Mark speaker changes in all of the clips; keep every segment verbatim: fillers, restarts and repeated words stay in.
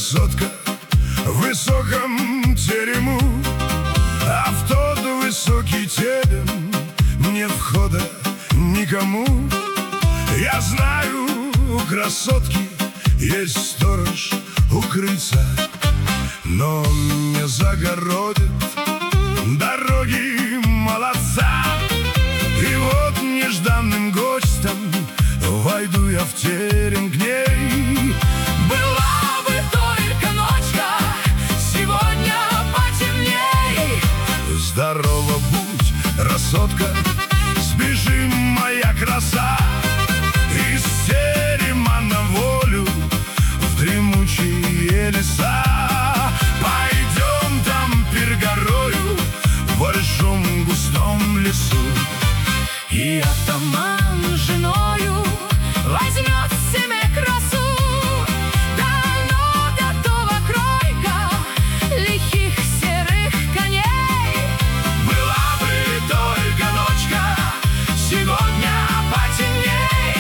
Speaker 1: красотка в высоком терему, а в тот высокий терем не входа никому. Я знаю, у красотки есть сторож у крыльца, но он не загородит дороги молодца. И вот нежданным гостем войду я в терем к ней.
Speaker 2: Была бы только ночка, сегодня потемней.
Speaker 1: Здорово будь, красотка, сбежи, моя краса, из терема на волю в дремучие леса. Пойдем там перегорою в большом густом лесу,
Speaker 2: и атаман с женою возьмет себе красу. Давно готова кройка лихих серых коней.
Speaker 1: была бы только ночка, сегодня потемней.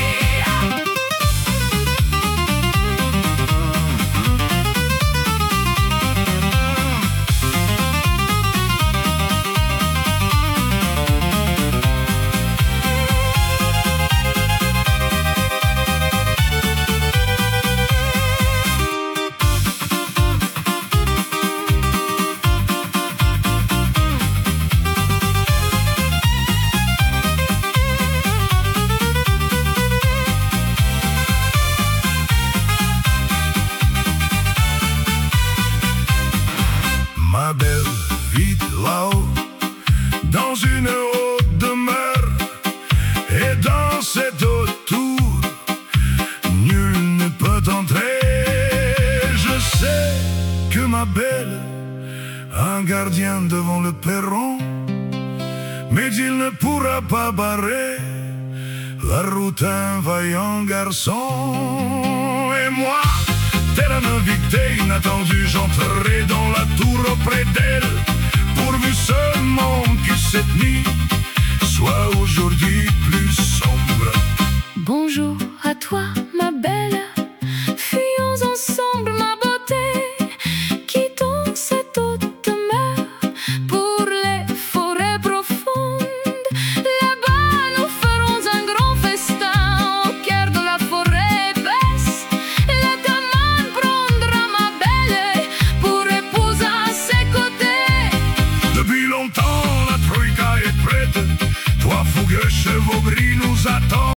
Speaker 1: Ma belle, vite là-haut, dans une haute demeure, et dans cette haute tour, nul ne peut entrer. Je sais que ma belle a un gardien devant le perron, mais il ne pourra pas barrer la route à un vaillant garçon. Et moi, tel un invité inattendu, j'entrerai dans la tour auprès d'elle, pourvu seulement que cette nuit soit aujourd'hui plus sombre.